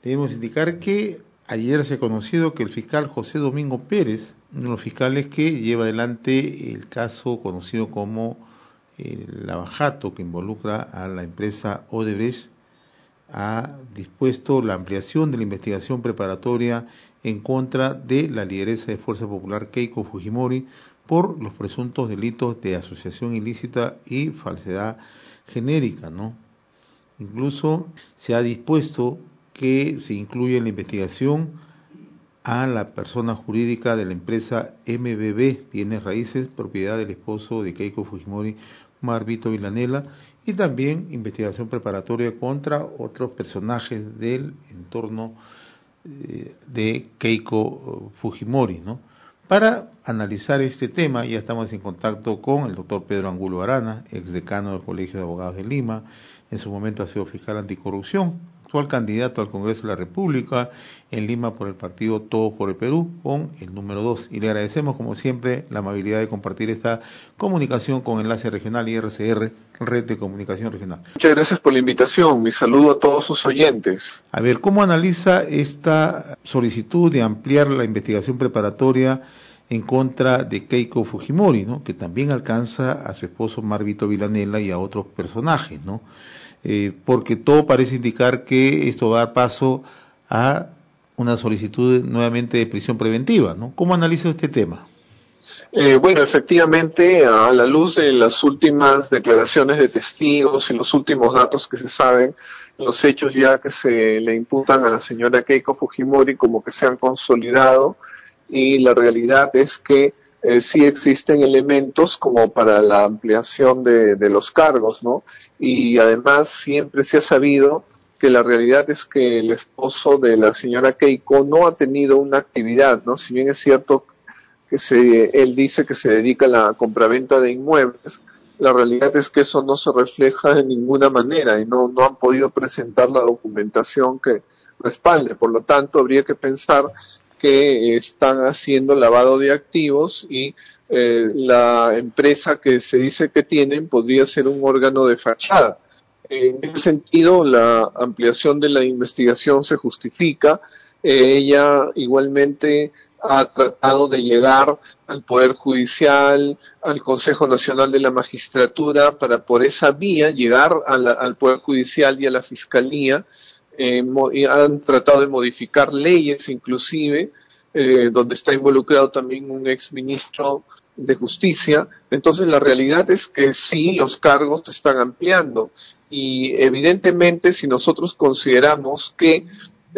debemos indicar que ayer se ha conocido que el fiscal José Domingo Pérez, uno de los fiscales que lleva adelante el caso conocido como el lavajato que involucra a la empresa Odebrecht, ha dispuesto la ampliación de la investigación preparatoria en contra de la lideresa de Fuerza Popular Keiko Fujimori por los presuntos delitos de asociación ilícita y falsedad genérica, ¿no? Incluso se ha dispuesto que se incluya en la investigación a la persona jurídica de la empresa MBB, Bienes Raíces, propiedad del esposo de Keiko Fujimori, Marvito Villanela, y también investigación preparatoria contra otros personajes del entorno de Keiko Fujimori, ¿no? Para analizar este tema ya estamos en contacto con el doctor Pedro Angulo Arana, exdecano del Colegio de Abogados de Lima, en su momento ha sido fiscal anticorrupción, actual candidato al Congreso de la República en Lima por el partido Todos por el Perú, con el número 2. Y le agradecemos, como siempre, la amabilidad de compartir esta comunicación con Enlace Regional y RCR, Red de Comunicación Regional. Muchas gracias por la invitación. Mi saludo a todos sus oyentes. A ver, ¿cómo analiza esta solicitud de ampliar la investigación preparatoria en contra de Keiko Fujimori, ¿no? Que también alcanza a su esposo Marvito Villanela y a otros personajes, ¿no? Porque todo parece indicar que esto va a dar paso a una solicitud nuevamente de prisión preventiva, ¿no? ¿Cómo analiza este tema? Bueno, efectivamente, a la luz de las últimas declaraciones de testigos y los últimos datos que se saben, los hechos ya que se le imputan a la señora Keiko Fujimori como que se han consolidado, y la realidad es que sí existen elementos como para la ampliación de los cargos, ¿no? Y además siempre se ha sabido que la realidad es que el esposo de la señora Keiko no ha tenido una actividad, ¿no? Si bien es cierto que él dice que se dedica a la compraventa de inmuebles, la realidad es que eso no se refleja de ninguna manera y no han podido presentar la documentación que respalde. Por lo tanto, habría que pensar que están haciendo lavado de activos y la empresa que se dice que tienen podría ser un órgano de fachada. En ese sentido, la ampliación de la investigación se justifica. Ella igualmente ha tratado de llegar al Poder Judicial, al Consejo Nacional de la Magistratura, para por esa vía llegar al Poder Judicial y a la Fiscalía. Y han tratado de modificar leyes inclusive, donde está involucrado también un exministro de Justicia. Entonces la realidad es que sí, los cargos se están ampliando y evidentemente si nosotros consideramos que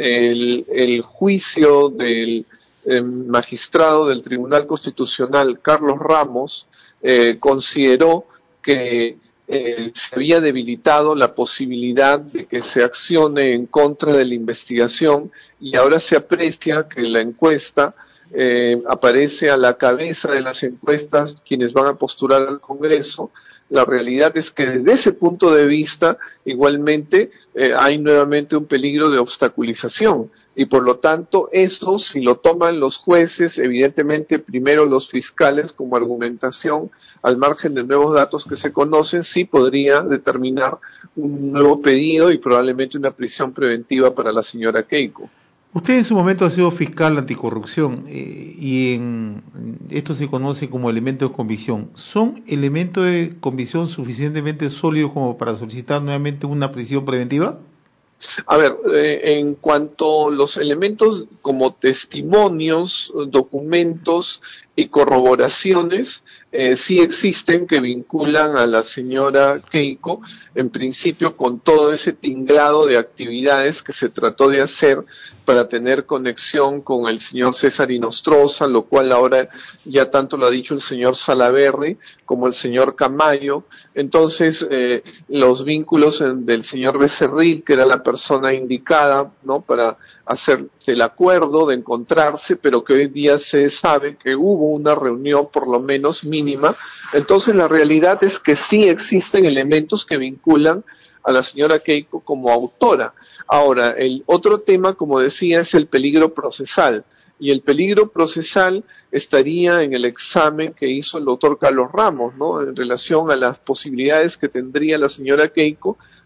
el juicio del magistrado del Tribunal Constitucional, Carlos Ramos, consideró que se había debilitado la posibilidad de que se accione en contra de la investigación, y ahora se aprecia que la encuesta aparece a la cabeza de las encuestas quienes van a postular al Congreso. La realidad es que desde ese punto de vista igualmente hay nuevamente un peligro de obstaculización, y por lo tanto eso, si lo toman los jueces, evidentemente primero los fiscales como argumentación, al margen de nuevos datos que se conocen, sí podría determinar un nuevo pedido y probablemente una prisión preventiva para la señora Keiko. Usted en su momento ha sido fiscal anticorrupción y en esto se conoce como elementos de convicción. ¿Son elementos de convicción suficientemente sólidos como para solicitar nuevamente una prisión preventiva? A ver, en cuanto a los elementos como testimonios, documentos y corroboraciones, sí existen que vinculan a la señora Keiko, en principio con todo ese tinglado de actividades que se trató de hacer para tener conexión con el señor César Inostroza, lo cual ahora ya tanto lo ha dicho el señor Salaverry como el señor Camayo. Entonces, los vínculos del señor Becerril, que era la persona indicada, ¿no?, para hacer el acuerdo de encontrarse, pero que hoy día se sabe que hubo una reunión por lo menos mínima. Entonces la realidad es que sí existen elementos que vinculan a la señora Keiko como autora. Ahora, el otro tema, como decía, es el peligro procesal. Y el peligro procesal estaría en el examen que hizo el doctor Carlos Ramos, ¿no?, en relación a las posibilidades que tendría la señora Keiko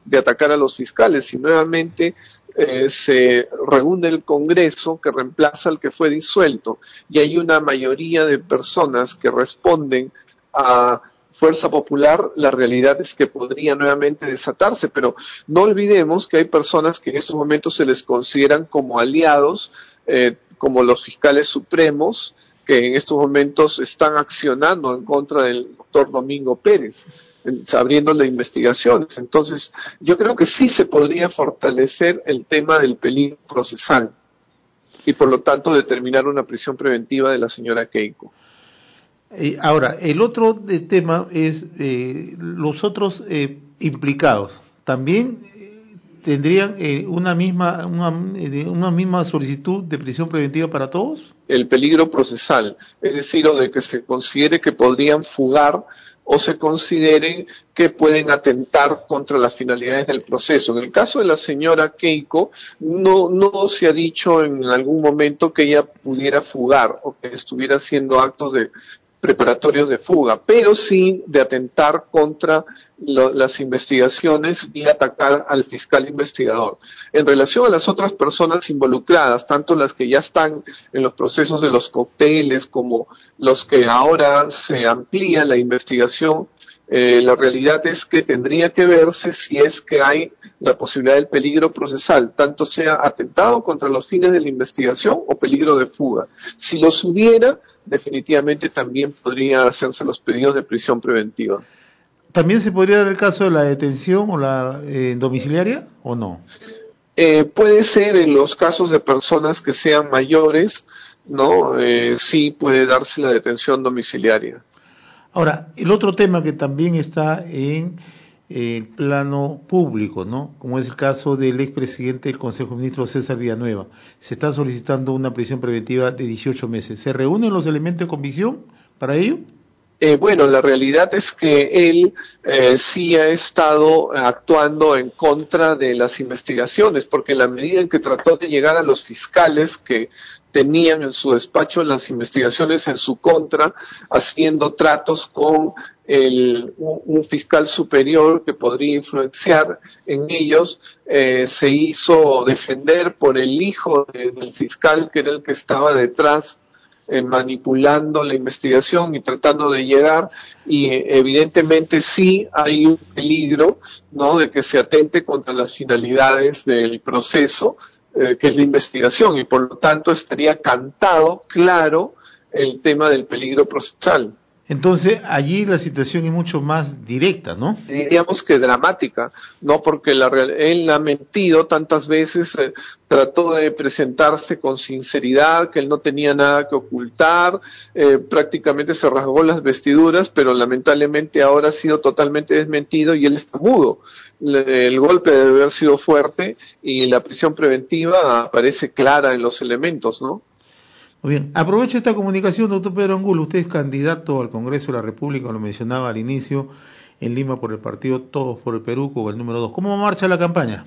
de atacar a los fiscales y nuevamente se reúne el Congreso que reemplaza al que fue disuelto y hay una mayoría de personas que responden a Fuerza Popular, la realidad es que podría nuevamente desatarse, pero no olvidemos que hay personas que en estos momentos se les consideran como aliados, como los fiscales supremos, que en estos momentos están accionando en contra del doctor Domingo Pérez, abriéndole investigaciones. Entonces, yo creo que sí se podría fortalecer el tema del peligro procesal y por lo tanto determinar una prisión preventiva de la señora Keiko. Ahora, el otro tema es los otros implicados. ¿También tendrían una misma solicitud de prisión preventiva para todos? El peligro procesal, es decir, o de que se considere que podrían fugar o se consideren que pueden atentar contra las finalidades del proceso. En el caso de la señora Keiko, no se ha dicho en algún momento que ella pudiera fugar o que estuviera haciendo actos de preparatorios de fuga, pero sí de atentar contra las investigaciones y atacar al fiscal investigador. En relación a las otras personas involucradas, tanto las que ya están en los procesos de los cócteles como los que ahora se amplía la investigación, la realidad es que tendría que verse si es que hay la posibilidad del peligro procesal, tanto sea atentado contra los fines de la investigación o peligro de fuga. Si los hubiera, definitivamente también podría hacerse los pedidos de prisión preventiva. ¿También se podría dar el caso de la detención o la domiciliaria o no? Puede ser en los casos de personas que sean mayores, ¿no? Sí puede darse la detención domiciliaria. Ahora, el otro tema que también está en el plano público, ¿no? Como es el caso del expresidente del Consejo de Ministros, César Villanueva. Se está solicitando una prisión preventiva de 18 meses. ¿Se reúnen los elementos de convicción para ello? Bueno, la realidad es que él sí ha estado actuando en contra de las investigaciones, porque en la medida en que trató de llegar a los fiscales que tenían en su despacho las investigaciones en su contra, haciendo tratos con un fiscal superior que podría influenciar en ellos, se hizo defender por el hijo del fiscal que era el que estaba detrás manipulando la investigación y tratando de llegar y evidentemente sí hay un peligro, ¿no?, de que se atente contra las finalidades del proceso, que es la investigación, y por lo tanto estaría cantado claro el tema del peligro procesal. Entonces, allí la situación es mucho más directa, ¿no? Diríamos que dramática, ¿no? Porque él ha mentido tantas veces, trató de presentarse con sinceridad, que él no tenía nada que ocultar, prácticamente se rasgó las vestiduras, pero lamentablemente ahora ha sido totalmente desmentido y él está mudo. El golpe debe haber sido fuerte y la prisión preventiva aparece clara en los elementos, ¿no? Muy bien, aprovecho esta comunicación, doctor Pedro Angulo. Usted es candidato al Congreso de la República, lo mencionaba al inicio, en Lima por el partido Todos por el Perú, con el número 2. ¿Cómo marcha la campaña?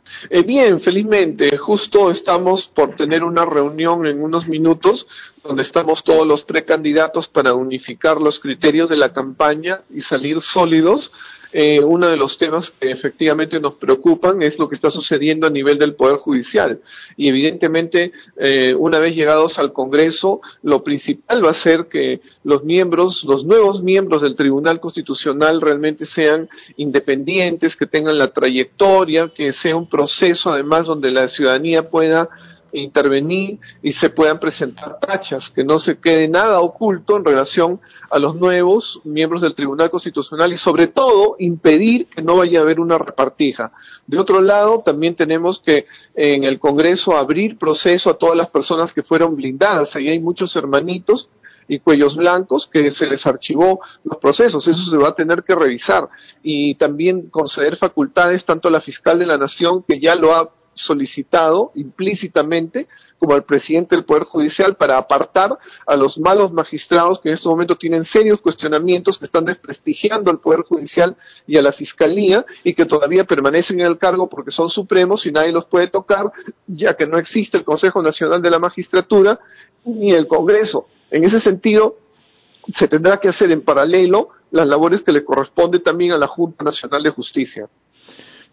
Bien, felizmente, justo estamos por tener una reunión en unos minutos donde estamos todos los precandidatos para unificar los criterios de la campaña y salir sólidos. Uno de los temas que efectivamente nos preocupan es lo que está sucediendo a nivel del Poder Judicial. Y evidentemente, una vez llegados al Congreso, lo principal va a ser que los nuevos miembros del Tribunal Constitucional realmente sean independientes, que tengan la trayectoria, que sea un proceso además donde la ciudadanía pueda intervenir y se puedan presentar tachas, que no se quede nada oculto en relación a los nuevos miembros del Tribunal Constitucional y sobre todo impedir que no vaya a haber una repartija. De otro lado, también tenemos que en el Congreso abrir proceso a todas las personas que fueron blindadas. Ahí hay muchos hermanitos y cuellos blancos que se les archivó los procesos, eso se va a tener que revisar y también conceder facultades tanto a la fiscal de la Nación, que ya lo ha solicitado implícitamente, como al presidente del Poder Judicial, para apartar a los malos magistrados que en este momento tienen serios cuestionamientos, que están desprestigiando al Poder Judicial y a la Fiscalía y que todavía permanecen en el cargo porque son supremos y nadie los puede tocar, ya que no existe el Consejo Nacional de la Magistratura ni el Congreso. En ese sentido, se tendrá que hacer en paralelo las labores que le corresponde también a la Junta Nacional de Justicia.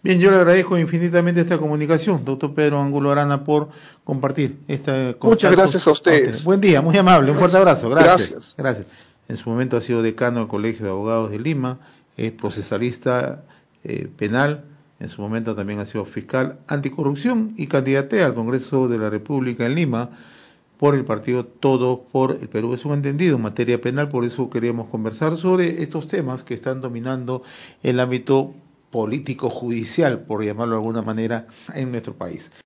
Bien, yo le agradezco infinitamente esta comunicación, doctor Pedro Angulo Arana, por compartir este Muchas contacto gracias a con usted. ustedes. Buen día, muy amable, un fuerte abrazo, gracias, Gracias. gracias. En su momento ha sido decano del Colegio de Abogados de Lima, es procesalista penal, en su momento también ha sido fiscal anticorrupción y candidatea al Congreso de la República en Lima por el partido Todo por el Perú. Es un entendido en materia penal, por eso queríamos conversar sobre estos temas que están dominando el ámbito político judicial, por llamarlo de alguna manera, en nuestro país.